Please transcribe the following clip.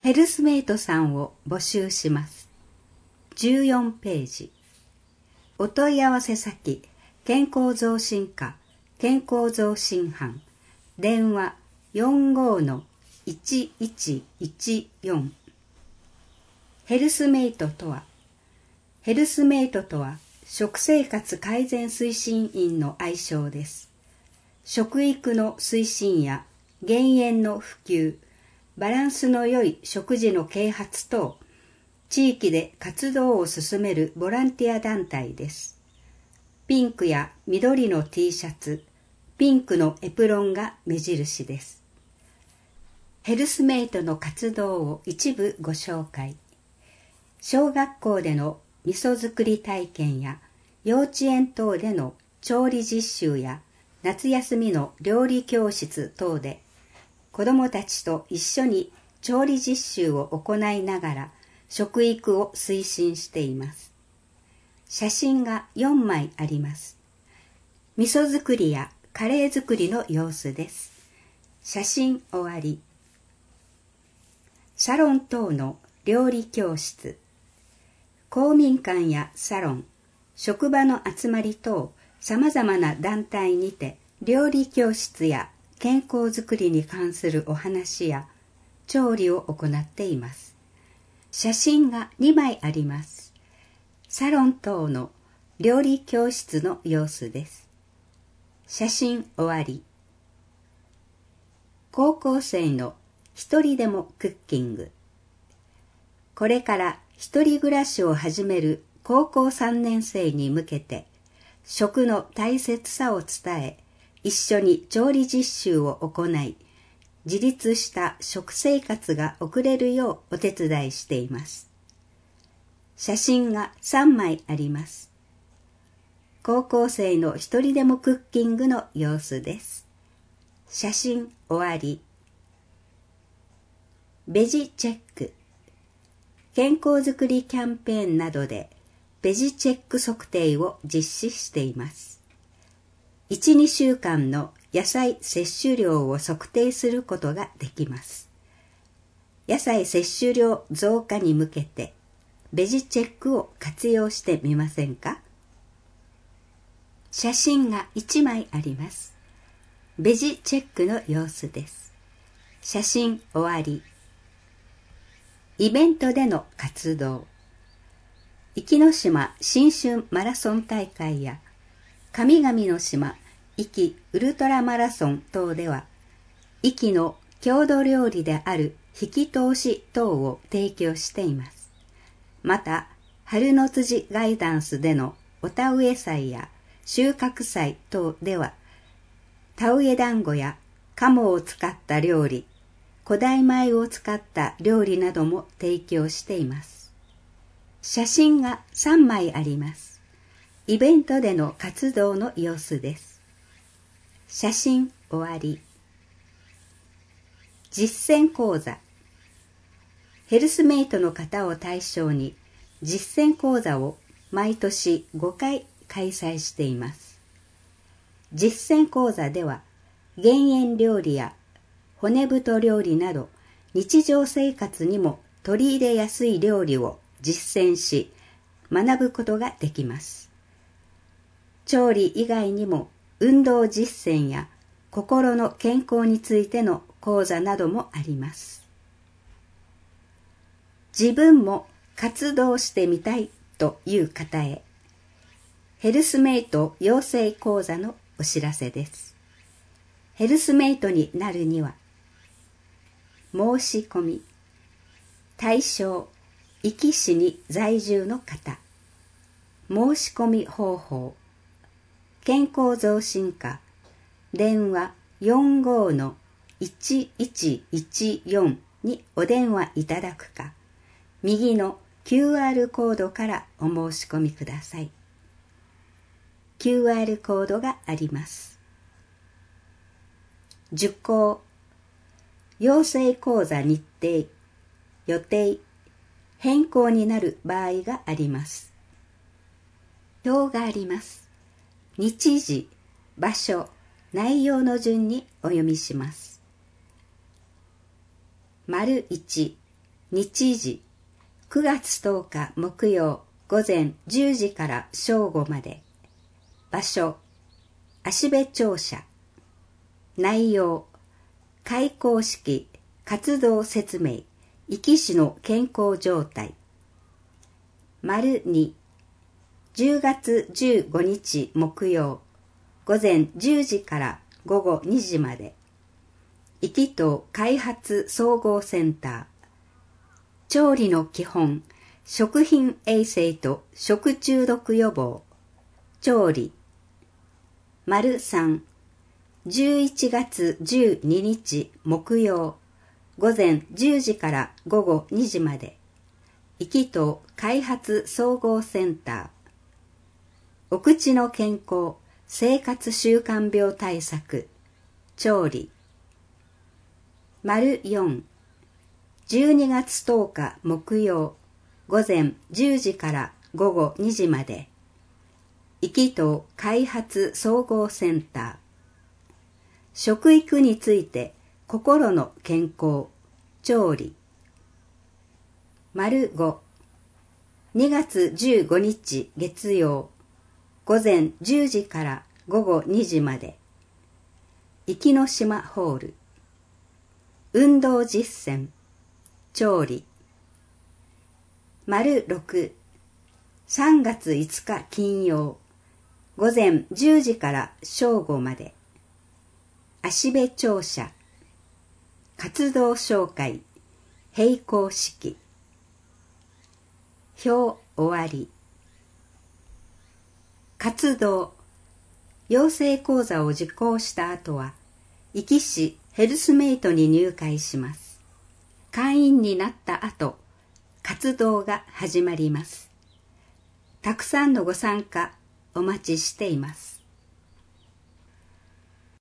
ヘルスメイトさんを募集します。14ページ。お問い合わせ先、健康増進課、健康増進班、電話 45-1114。ヘルスメイトとは、食生活改善推進員の愛称です。食育の推進や減塩の普及、バランスの良い食事の啓発等、地域で活動を進めるボランティア団体です。ピンクや緑の T シャツ、ピンクのエプロンが目印です。ヘルスメイトの活動を一部ご紹介。小学校での味噌作り体験や幼稚園等での調理実習や夏休みの料理教室等で子どもたちと一緒に調理実習を行いながら食育を推進しています。写真が4枚あります。味噌作りやカレー作りの様子です。写真終わり。サロン等の料理教室。公民館やサロン、職場の集まり等、さまざまな団体にて料理教室や健康づくりに関するお話や調理を行っています。写真が2枚あります。サロン等の料理教室の様子です。写真終わり。高校生の一人でもクッキング。これから一人暮らしを始める高校3年生に向けて食の大切さを伝え、一緒に調理実習を行い、自立した食生活が送れるようお手伝いしています。写真が3枚あります。高校生の一人でもクッキングの様子です。写真終わり。ベジチェック。健康づくりキャンペーンなどでベジチェック測定を実施しています。1、2週間の野菜摂取量を測定することができます。野菜摂取量増加に向けてベジチェックを活用してみませんか？写真が1枚あります。ベジチェックの様子です。写真終わり。イベントでの活動。壱岐島新春マラソン大会や神々の島壱岐ウルトラマラソン等では、壱岐の郷土料理である引き通し等を提供しています。また、春の辻ガイダンスでのお田植え祭や収穫祭等では、田植え団子や鴨を使った料理、古代米を使った料理なども提供しています。写真が3枚あります。イベントでの活動の様子です。写真終わり。実践講座。ヘルスメイトの方を対象に実践講座を毎年5回開催しています。実践講座では減塩料理や骨太料理など日常生活にも取り入れやすい料理を実践し学ぶことができます。調理以外にも運動実践や心の健康についての講座などもあります。自分も活動してみたいという方へ、ヘルスメイト養成講座のお知らせです。ヘルスメイトになるには、申し込み、対象、壱岐市に在住の方、申し込み方法、健康増進課、電話 45-1114 にお電話いただくか、右の QR コードからお申し込みください。QR コードがあります。受講、養成講座日程、予定、変更になる場合があります。表があります。日時、場所、内容の順にお読みします。丸1、 日時、9月10日木曜午前10時から正午まで。場所、芦部庁舎。内容、開講式、活動説明、壱岐市の健康状態。2、10月15日木曜、午前10時から午後2時まで。壱岐島開発総合センター。調理の基本、食品衛生と食中毒予防。調理。3、11月12日木曜、午前10時から午後2時まで。壱岐島開発総合センター。お口の健康、生活習慣病対策。調理。4、12月10日木曜、午前10時から午後2時まで。壱岐島開発総合センター。食育について心の健康。調理。5、2月15日月曜、午前10時から午後2時まで。壱岐の島ホール。運動実践。調理。6、3月5日金曜、午前10時から正午まで。芦部庁舎。活動紹介。閉講式。表終わり。活動。養成講座を受講した後は、壱岐市ヘルスメイトに入会します。会員になった後、活動が始まります。たくさんのご参加お待ちしています。